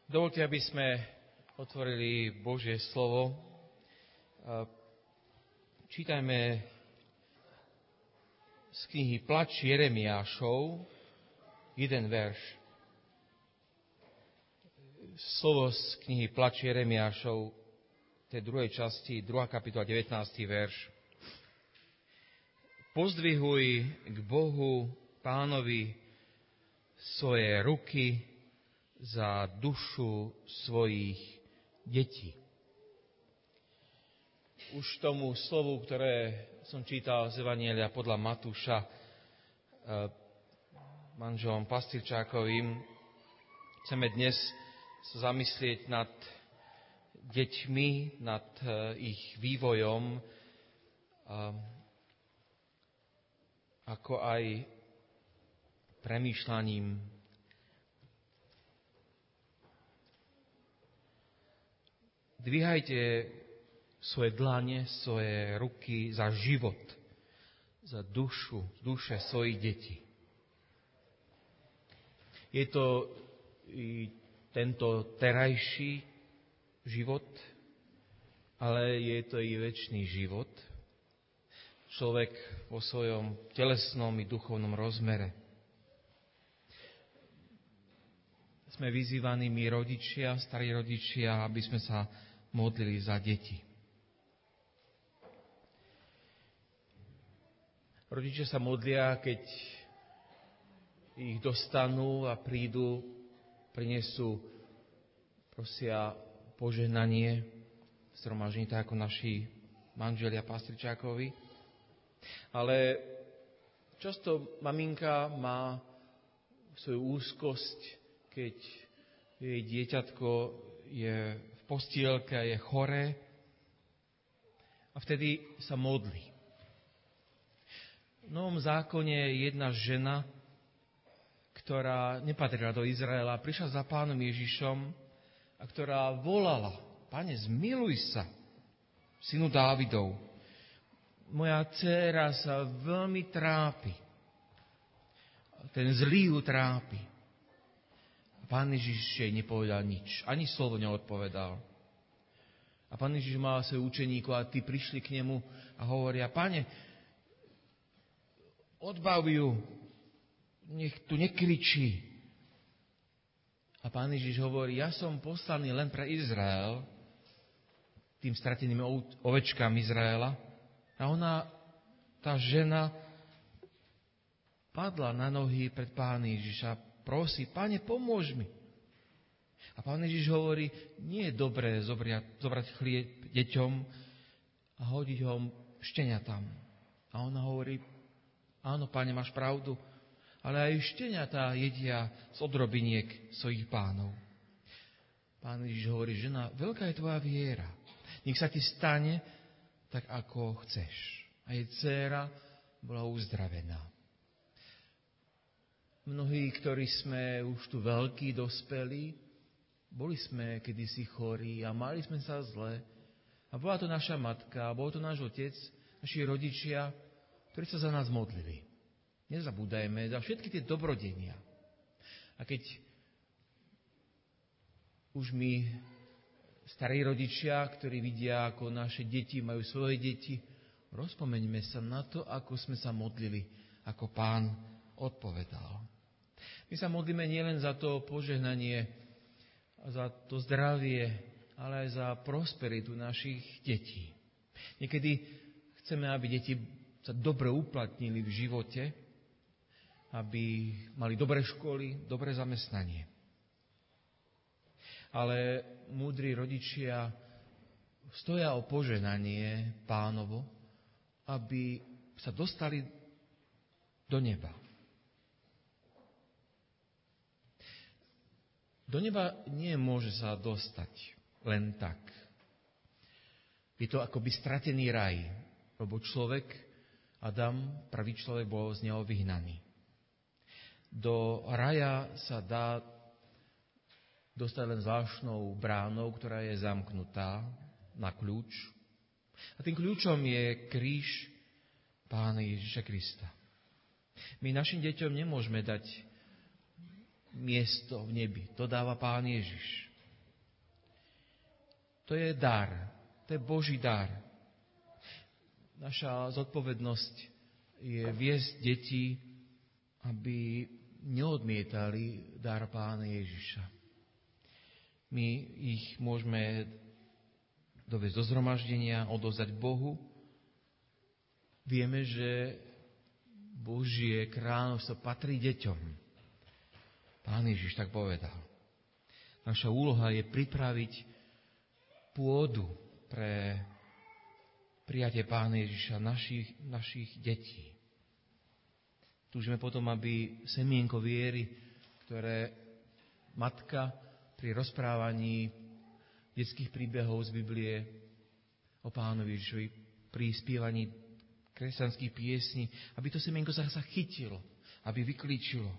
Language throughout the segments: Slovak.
Dovoľte, aby sme otvorili Božie slovo. Čítajme z knihy Plač Jeremiášov, jeden verš. Slovo z knihy Plač Jeremiášov, tej druhej časti, 2. kapitola, 19. verš. Pozdvihuj k Bohu, Pánovi, svoje ruky za dušu svojich detí. Už tomu slovu, ktoré som čítal z Evanjelia podľa Matúša manželom Pastyrčákovým, chceme dnes sa zamyslieť nad deťmi, nad ich vývojom, ako aj premýšľaním. Dvíhajte svoje dlane, svoje ruky za život, za duše svojich detí. Je to i tento terajší život, ale je to i večný život. Človek vo svojom telesnom i duchovnom rozmere. Sme vyzývaní my rodičia, starí rodičia, aby sme sa modlili za deti. Rodičia sa modlia, keď ich dostanú a prídu, prinesú, prosia požehnanie, zhromaždení tak ako naši manželia Pastyrčákovi. Ale často maminka má svoju úzkosť, keď jej dieťatko je v postielke a je choré, a vtedy sa modlí. V Novom zákone je jedna žena, ktorá nepatrila do Izraela, prišla za Pánom Ježišom a ktorá volala: Pane, zmiluj sa, synu Dávidov. Moja dcéra sa veľmi trápi. Ten zlý ju trápi. Pán Ježiš jej nepovedal nič. Ani slovo neodpovedal. A Pán Ježiš mal svojich učeníkov a tí prišli k nemu a hovoria: Pane, odbav ju, nech tu nekričí. A Pán Ježiš hovorí: ja som poslaný len pre Izrael, tým strateným ovečkám Izraela. A ona, tá žena, padla na nohy pred Pána Ježiša, prosí: Pane, pomôž mi. A Pán Ježiš hovorí: nie je dobré zobrať chlieb deťom a hodiť ho šteniatám. A ona hovorí: áno, Pane, máš pravdu, ale aj šteniatá jedia z odrobiniek svojich pánov. Pán Ježiš hovorí: žena, veľká je tvoja viera. Nech sa ti stane tak, ako chceš. A jej dcéra bola uzdravená. Mnohí, ktorí sme už tu veľkí, dospelí, boli sme kedysi chorí a mali sme sa zle. A bola to naša matka, bol to náš otec, naši rodičia, ktorí sa za nás modlili. Nezabúdajme za všetky tie dobrodenia. A keď už my, starí rodičia, ktorí vidia, ako naše deti majú svoje deti, rozpomeňme sa na to, ako sme sa modlili, ako Pán odpovedal. My sa modlíme nielen za to požehnanie, za to zdravie, ale aj za prosperitu našich detí. Niekedy chceme, aby deti sa dobre uplatnili v živote, aby mali dobré školy, dobré zamestnanie. Ale múdri rodičia stoja o požehnanie Pánovo, aby sa dostali do neba. Do neba nie môže sa dostať len tak. Je to akoby stratený raj, lebo človek, Adam, pravý človek, bol z neho vyhnaný. Do raja sa dá dostať len zvláštnou bránou, ktorá je zamknutá na kľúč. A tým kľúčom je kríž Pána Ježiša Krista. My našim deťom nemôžeme dať miesto v nebi. To dáva Pán Ježiš. To je dar. To je Boží dar. Naša zodpovednosť je viesť deti, aby neodmietali dar Pána Ježiša. My ich môžeme dovesť do zhromaždenia, odovzdať Bohu. Vieme, že Božie kráľovstvo patrí deťom. Pán Ježiš tak povedal. Naša úloha je pripraviť pôdu pre prijatie Pána Ježiša našich detí. Túžime potom, aby semienko viery, ktoré matka pri rozprávaní detských príbehov z Biblie o Pánovi Ježišovi, pri spievaní kresťanských piesní, aby to semienko sa chytilo, aby vyklíčilo.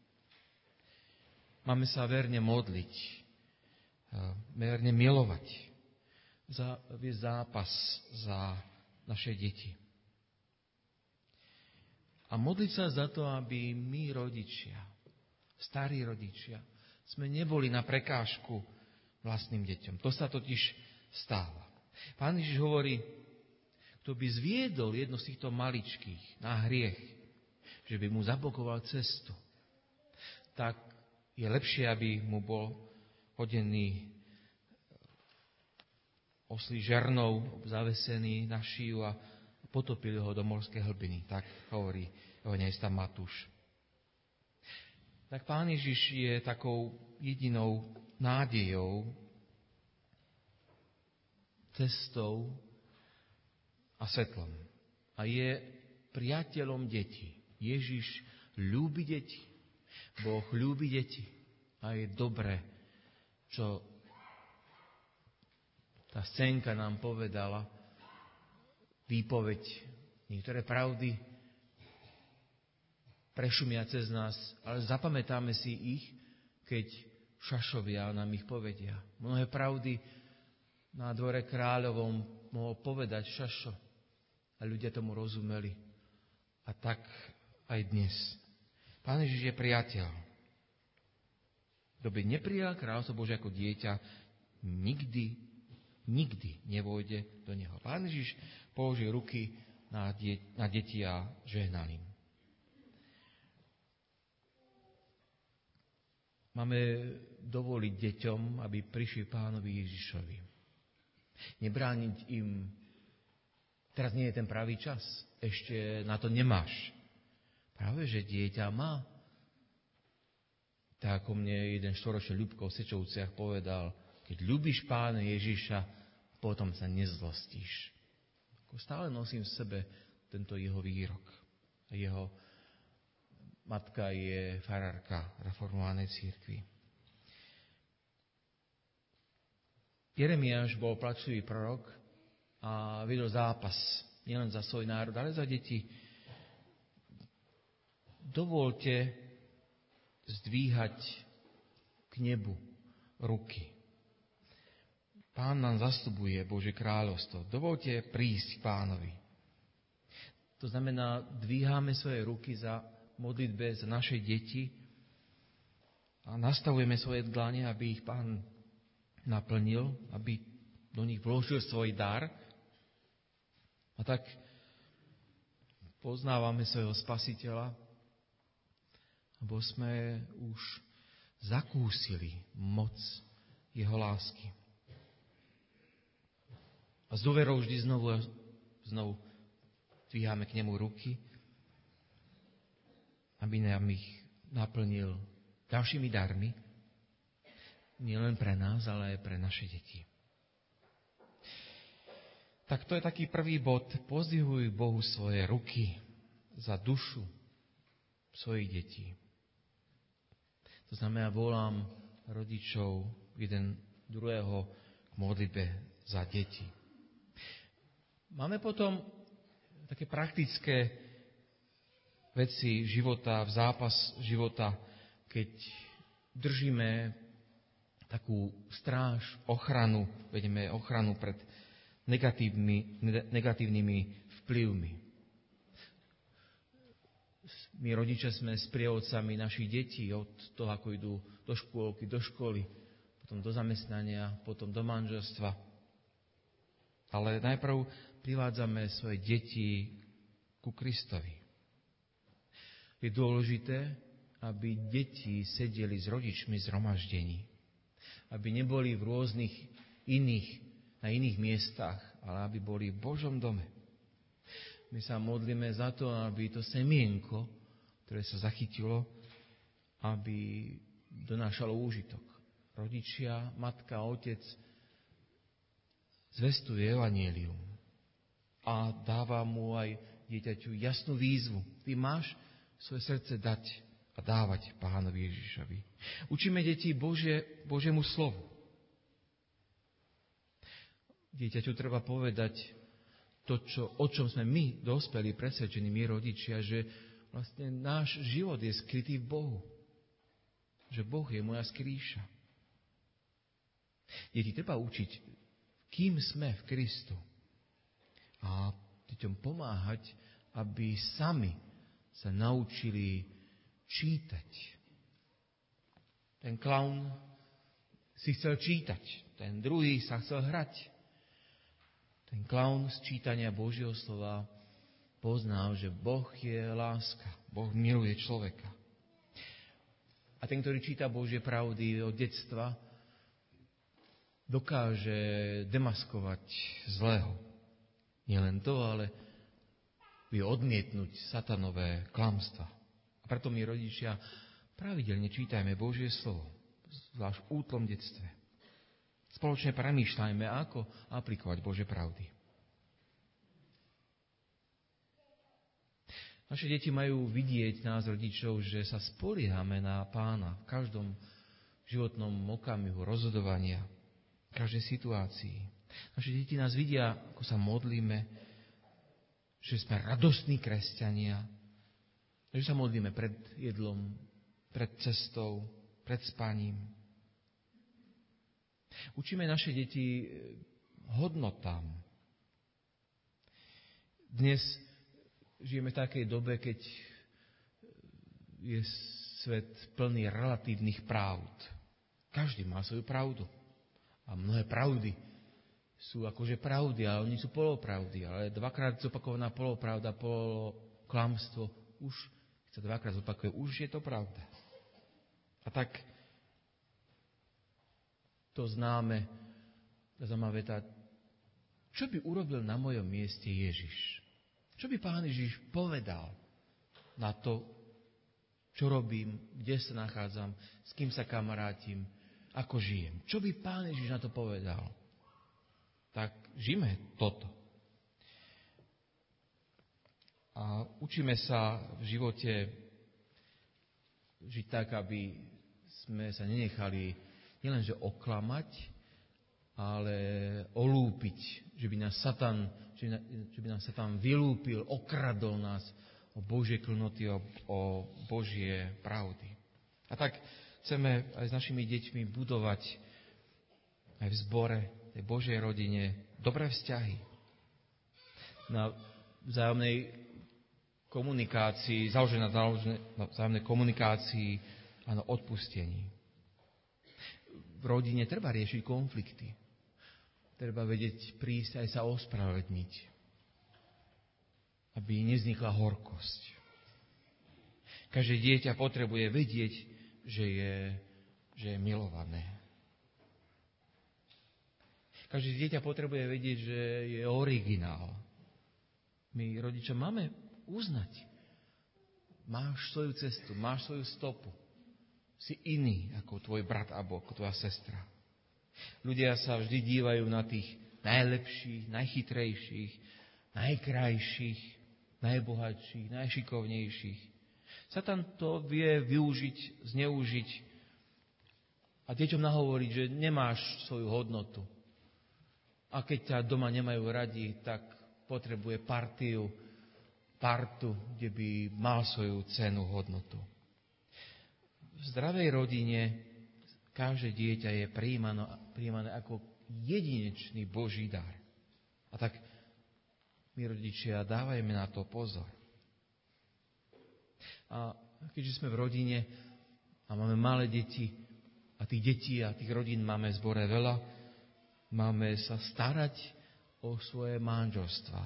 Máme sa verne modliť, verne milovať, viesť zápas za naše deti. A modliť sa za to, aby my rodičia, starí rodičia, sme neboli na prekážku vlastným deťom. To sa totiž stáva. Pán Ježiš hovorí, kto by zviedol jedno z týchto maličkých na hriech, že by mu zablokoval cestu, tak je lepšie, aby mu bol hodený oslí žernou zavesený na šiju a potopili ho do morskej hlbiny. Tak hovorí evanjelista Matúš. Tak Pán Ježiš je takou jedinou nádejou, cestou a svetlom. A je priateľom detí. Ježiš ľúbi deti. Boh ľúbi deti. A je dobre, čo tá scénka nám povedala, výpoveď, niektoré pravdy prešumia cez nás, ale zapamätáme si ich, keď šašovia nám ich povedia. Mnohé pravdy na dvore kráľovom mohol povedať šašo a ľudia tomu rozumeli. A tak aj dnes. Pán Ježiš je priateľ. Kto by neprijal kráľovstvo Božie ako dieťa, nikdy nevôjde do neho. Pán Ježiš položil ruky na deti a žehnal im. Máme dovoliť deťom, aby prišli Pánovi Ježišovi. Nebrániť im, teraz nie je ten pravý čas, ešte na to nemáš. Práve, že dieťa má. Tak ako mne jeden štoročný Ľubko v Sečovciach povedal, keď ľúbiš Pána Ježiša, potom sa nezlostíš. Stále nosím v sebe tento jeho výrok. Jeho matka je farárka reformovanej cirkvi. Jeremiáš bol plačlivý prorok a vedel zápas nielen za svoj národ, ale za deti. Dovolte zdvíhať k nebu ruky. Pán nám zastupuje Božie kráľovstvo. Dovolte prísť k Pánovi. To znamená, dvíhame svoje ruky za modlitbe za naše deti a nastavujeme svoje dlane, aby ich Pán naplnil, aby do nich vložil svoj dar. A tak poznávame svojho Spasiteľa, lebo sme už zakúsili moc jeho lásky. A s dôverou vždy znovu dvíhame k nemu ruky, aby nám ich naplnil ďalšími darmi, nielen pre nás, ale aj pre naše deti. Tak to je taký prvý bod. Pozdvihuj Bohu svoje ruky za dušu svojich detí. To znamená, volám rodičov jeden druhého k modlitbe za deti. Máme potom také praktické veci života, v zápas života, keď držíme takú stráž, ochranu, vedieme ochranu pred negatívnymi vplyvmi. My rodičia sme sprievodcami našich detí od toho, ako idú do škôlky, do školy, potom do zamestnania, potom do manželstva. Ale najprv privádzame svoje deti ku Kristovi. Je dôležité, aby deti sedeli s rodičmi zhromaždení. Aby neboli v rôznych na iných miestach, ale aby boli v Božom dome. My sa modlíme za to, aby to semienko, ktoré sa zachytilo, aby donášalo úžitok. Rodičia, matka, otec zvestuje evanjelium a dáva mu aj dieťaťu jasnú výzvu. Ty máš svoje srdce dať a dávať Pánovi Ježišovi. Učíme deti Božiemu slovu. Dieťaťu treba povedať to, o čom sme my, dospelí, presvedčení, my rodičia, že vlastne náš život je skrytý v Bohu. Že Boh je moja skrýša. Deti treba učiť, kým sme v Kristu. A deťom pomáhať, aby sami sa naučili čítať. Ten klaun si chcel čítať, ten druhý sa chcel hrať. Ten klaun z čítania Božieho slova poznal, že Boh je láska, Boh miluje človeka. A ten, ktorý číta Božie pravdy od detstva, dokáže demaskovať zlého. Nie len to, ale vie odmietnúť satanové klamstva. A preto my, rodičia, pravidelne čítajme Božie slovo, zvlášť v útlom detstve. Spoločne premýšľajme, ako aplikovať Božie pravdy. Naše deti majú vidieť nás, rodičov, že sa spoliehame na Pána v každom životnom okamihu rozhodovania, v každej situácii. Naše deti nás vidia, ako sa modlíme, že sme radostní kresťania, že sa modlíme pred jedlom, pred cestou, pred spaním. Učíme naše deti hodnotám. Dnes žijeme v takej dobe, keď je svet plný relatívnych pravd. Každý má svoju pravdu. A mnohé pravdy sú akože pravdy, ale oni sú polopravdy. Ale dvakrát zopakovaná polopravda, poloklamstvo, už keď sa dvakrát zopakuje, už je to pravda. A tak to známa veta, čo by urobil na mojom mieste Ježiš? Čo by Pán Ježiš povedal na to, čo robím, kde sa nachádzam, s kým sa kamarátim, ako žijem? Čo by Pán Ježiš na to povedal? Tak žijme toto. A učíme sa v živote žiť tak, aby sme sa nenechali nielenže oklamať, ale olúpiť, že by nás Satan vylúpil, okradol nás o Božie klnoty, o Božie pravdy. A tak chceme aj s našimi deťmi budovať aj v zbore, tej Božej rodine, dobré vzťahy. Na vzájomnej komunikácii, založené na vzájomnej komunikácii a na odpustení. V rodine treba riešiť konflikty. Treba vedieť prísť aj sa ospravedlniť, aby nevznikla horkosť. Každé dieťa potrebuje vedieť, že je milované. Každé dieťa potrebuje vedieť, že je originál. My, rodičia, máme uznať. Máš svoju cestu, máš svoju stopu. Si iný ako tvoj brat alebo ako tvoja sestra. Ľudia sa vždy dívajú na tých najlepších, najchytrejších, najkrajších, najbohatších, najšikovnejších. Satan to vie využiť, zneužiť a deťom nahovoriť, že nemáš svoju hodnotu. A keď ťa doma nemajú radi, tak potrebuje partu, kde by mal svoju cenu, hodnotu. V zdravej rodine každé dieťa je prijímané ako jedinečný Boží dar. A tak my, rodičia, dávajme na to pozor. A keďže sme v rodine a máme malé deti a tých detí a tých rodín máme v zbore veľa, máme sa starať o svoje manželstvá.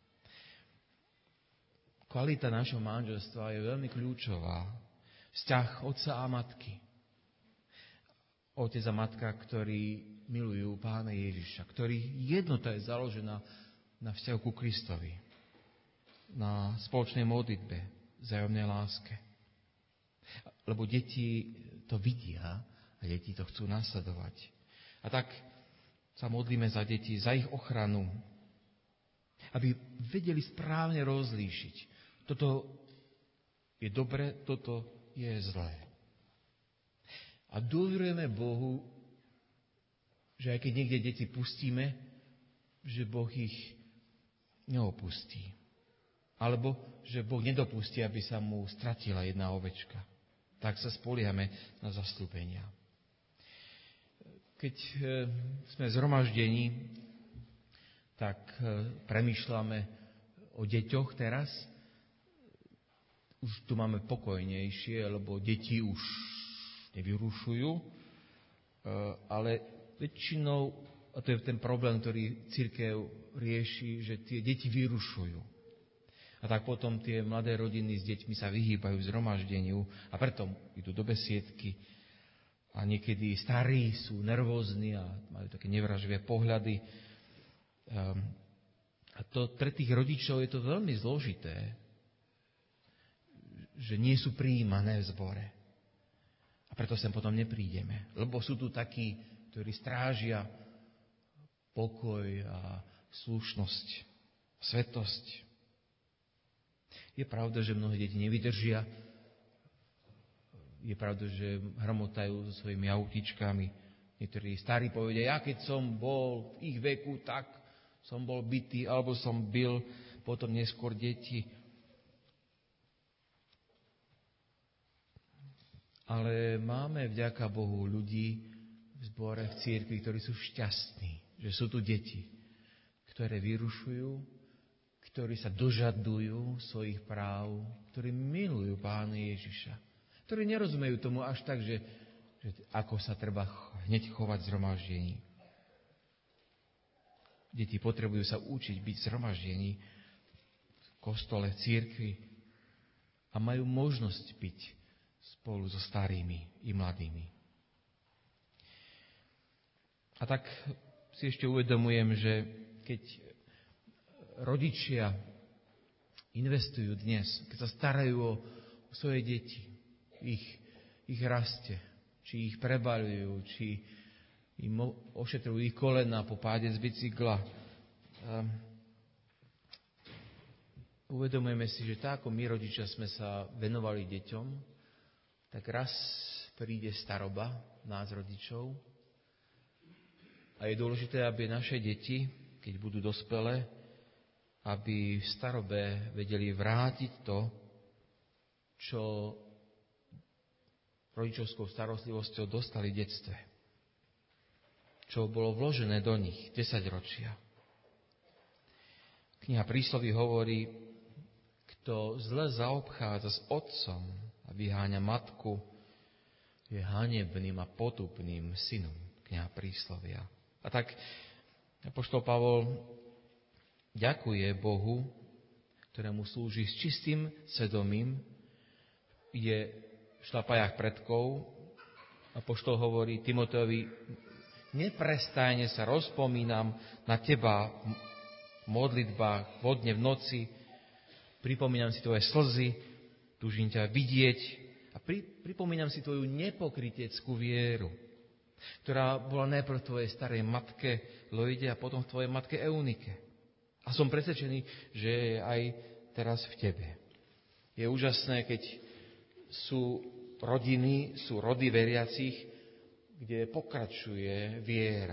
Kvalita našho manželstva je veľmi kľúčová. Vzťah otca a matky. Otec a matka, ktorí milujú Pána Ježiša, ktorých jednota je založená na vzťahu ku Kristovi, na spoločnej modlitbe, vzájomnej láske. Lebo deti to vidia a deti to chcú nasledovať. A tak sa modlíme za deti, za ich ochranu, aby vedeli správne rozlíšiť. Toto je dobre, toto je zlé. A dôverujeme Bohu, že aj keď niekde deti pustíme, že Boh ich neopustí. Alebo, že Boh nedopustí, aby sa mu stratila jedna ovečka. Tak sa spoliehame na zasľúbenia. Keď sme zhromaždení, tak premýšľame o deťoch teraz. Už tu máme pokojnejšie, lebo deti už nevyrušujú, ale väčšinou, a to je ten problém, ktorý cirkev rieši, že tie deti vyrušujú. A tak potom tie mladé rodiny s deťmi sa vyhýbajú zhromaždeniu a preto idú do besiedky. A niekedy starí sú nervózni a majú také nevraživé pohľady. A to pre tých rodičov je to veľmi zložité, že nie sú prijímané v zbore. A preto sem potom neprídeme. Lebo sú tu takí, ktorí strážia pokoj a slušnosť, svetosť. Je pravda, že mnohé deti nevydržia. Je pravda, že hromotajú so svojimi autíčkami. Niektorí starí povedia, ja keď som bol v ich veku, tak som bol bitý, alebo som bil potom neskôr deti. Ale máme vďaka Bohu ľudí v zbore, v cirkvi, ktorí sú šťastní, že sú tu deti, ktoré vyrušujú, ktorí sa dožadujú svojich práv, ktorí milujú Pána Ježiša, ktorí nerozumejú tomu až tak, že ako sa treba hneď chovať v zhromaždení. Deti potrebujú sa učiť byť v zhromaždení, v kostole, v cirkvi a majú možnosť byť spolu so starými i mladými. A tak si ešte uvedomujem, že keď rodičia investujú dnes, keď sa starajú o svoje deti, ich raste, či ich prebaľujú, či im ošetrujú ich kolena po páde z bicykla. Uvedomujeme si, že tak ako my rodičia sme sa venovali deťom, tak raz príde staroba nás rodičov a je dôležité, aby naše deti, keď budú dospelé, aby v starobe vedeli vrátiť to, čo rodičovskou starostlivosťou dostali v detstve. Čo bolo vložené do nich 10 ročia. Kniha Prísloví hovorí, kto zle zaobchádza s otcom a vyháňa matku, je hanebným a potupným synom. Kniha Príslovia. A tak apoštol Pavol ďakuje Bohu, ktorému slúži s čistým svedomím, je v šľapajách predkov. Apoštol hovorí Timoteovi, neprestajne sa rozpomínam na teba v modlitbách, vodne v noci, pripomínam si tvoje slzy, túžim ťa vidieť a pripomínam si tvoju nepokryteckú vieru, ktorá bola najprv v tvojej starej matke Loide a potom v tvojej matke Eunike. A som presvedčený, že je aj teraz v tebe. Je úžasné, keď sú rodiny, sú rody veriacich, kde pokračuje viera.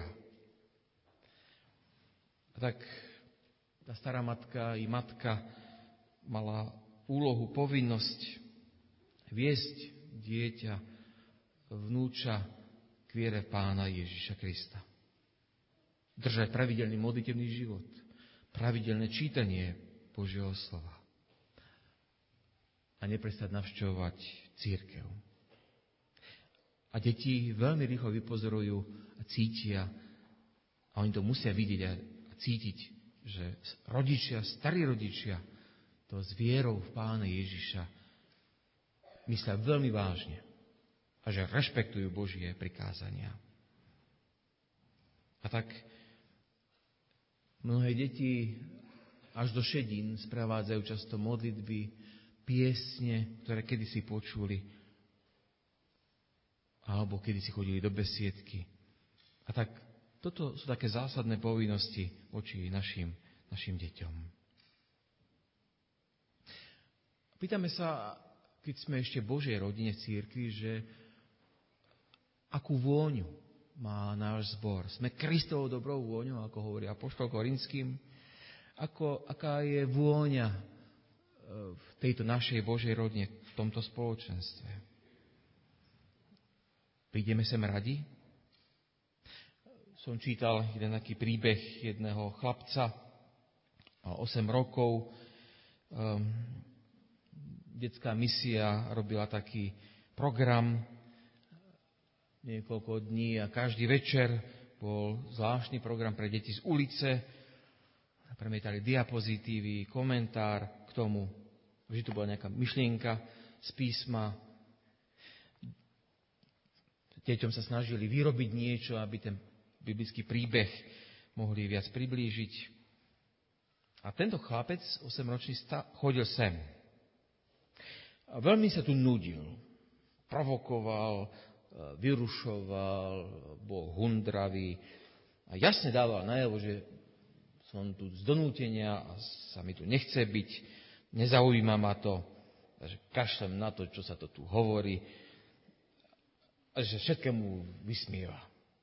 A tak tá stará matka i matka mala úlohu, povinnosť viesť dieťa, vnúča k viere Pána Ježiša Krista. Držať pravidelný modlitebný život, pravidelné čítanie Božieho slova a neprestať navštevovať cirkev. A deti veľmi rýchlo vypozorujú a cítia a oni to musia vidieť a cítiť, že rodičia, starí rodičia, to s vierou v Pána Ježiša myslia veľmi vážne a že rešpektujú Božie prikázania. A tak mnohé deti až do šedín sprevádzajú často modlitby, piesne, ktoré kedysi počuli, alebo kedysi chodili do besiedky. A tak toto sú také zásadné povinnosti voči našim deťom. Pýtame sa, keď sme ešte v Božej rodine v cirkvi, že akú vôňu má náš zbor. Sme Kristovou dobrou vôňou, ako hovorí apoštol Korinským. Aká je vôňa v tejto našej Božej rodine, v tomto spoločenstve. Prídeme sem radi? Som čítal jeden taký príbeh jedného chlapca, 8 rokov, detská misia robila taký program niekoľko dní a každý večer bol zvláštny program pre deti z ulice. Premietali diapozitívy, komentár k tomu. Vždy tu bola nejaká myšlienka z písma. Deťom sa snažili vyrobiť niečo, aby ten biblický príbeh mohli viac priblížiť. A tento chlapec, 8-ročný, chodil sem. A veľmi sa tu nudil. Provokoval, vyrušoval, bol hundravý a jasne dával najavo, že som tu z donútenia a sa mi tu nechce byť, nezaujíma ma to, že kašlem na to, čo sa to tu hovorí a že všetkému vysmieva.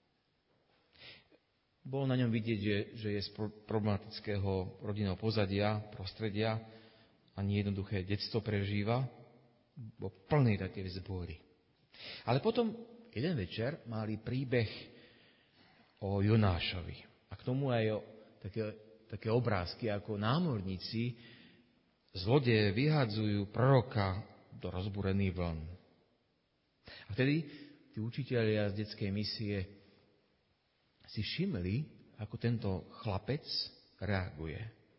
Bolo na ňom vidieť, že je z problematického rodinného pozadia, prostredia a nejednoduché detstvo prežíva, bol plný také vzbúry. Ale potom jeden večer mali príbeh o Jonášovi a k tomu aj o také obrázky, ako námorníci zlodeje vyhadzujú proroka do rozbúrených vln. A vtedy tí učitelia z detskej misie si všimli, ako tento chlapec reaguje.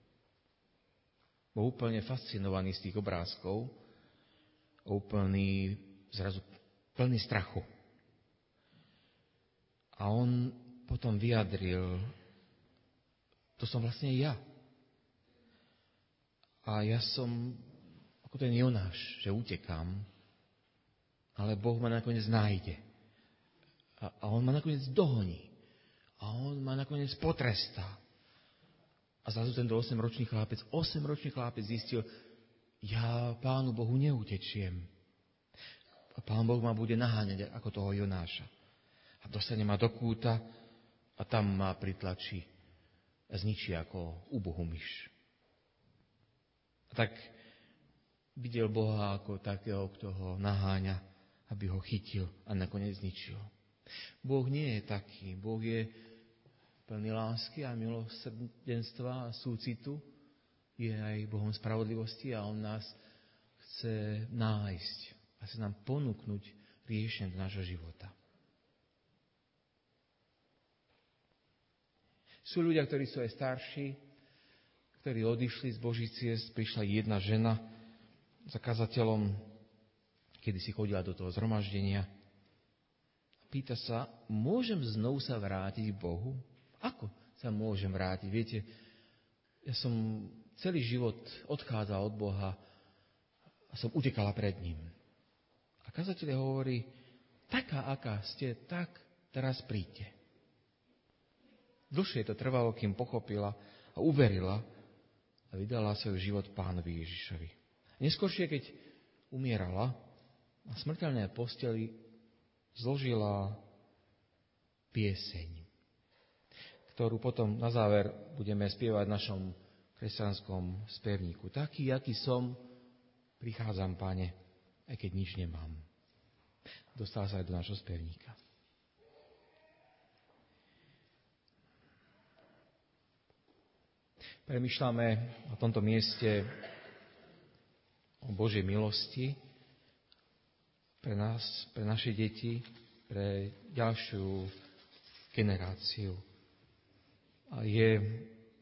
Bol úplne fascinovaný z tých obrázkov, úplný, zrazu plný strachu. A on potom vyjadril: to som vlastne ja. A ja som ako ten Jonáš, že utekám, ale Boh ma nakoniec nájde. A on ma nakoniec dohoní. A on ma nakoniec potrestá. A zrazu tento 8-ročný chlapec zistil: ja Pánu Bohu neutečiem. A Pán Boh ma bude naháňať ako toho Jonáša. A dostane ma do kúta a tam ma pritlačí a zničí ako úbohú myš. A tak videl Boha ako takého, kto ho naháňa, aby ho chytil a nakoniec zničil. Boh nie je taký. Boh je plný lásky a milosrdenstva a súcitu. Je aj Bohom spravodlivosti a On nás chce nájsť a chce nám ponúknuť riešenie do nášho života. Sú ľudia, ktorí sú aj starší, ktorí odišli z Božích ciest. Prišla jedna žena za kazateľom, kedy si chodila do toho zhromaždenia. Pýta sa: môžem znovu sa vrátiť k Bohu? Ako sa môžem vrátiť? Viete, ja som celý život odchádzal od Boha a som utekala pred ním. A kazateľ hovorí: taká, aká ste, tak teraz príďte. Dlhšie to trvalo, kým pochopila a uverila a vydala svoj život Pánovi Ježišovi. Neskôršie, keď umierala, na smrteľnej posteli zložila pieseň, ktorú potom na záver budeme spievať v našom kresťanskom spevníku. Taký, aký som, prichádzam, Pane, aj keď nič nemám. Dostala sa aj do našho spevníka. Premýšľame na tomto mieste o Božej milosti pre nás, pre naše deti, pre ďalšiu generáciu. A je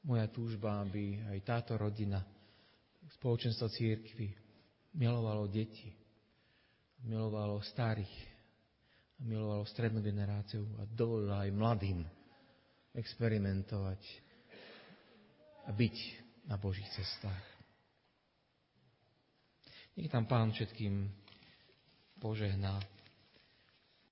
moja túžba, aby aj táto rodina, spoločenstvo cirkvi milovalo deti, milovalo starých, milovalo strednú generáciu a dovolilo aj mladým experimentovať a byť na Božích cestách. Nech tam Pán všetkým požehná.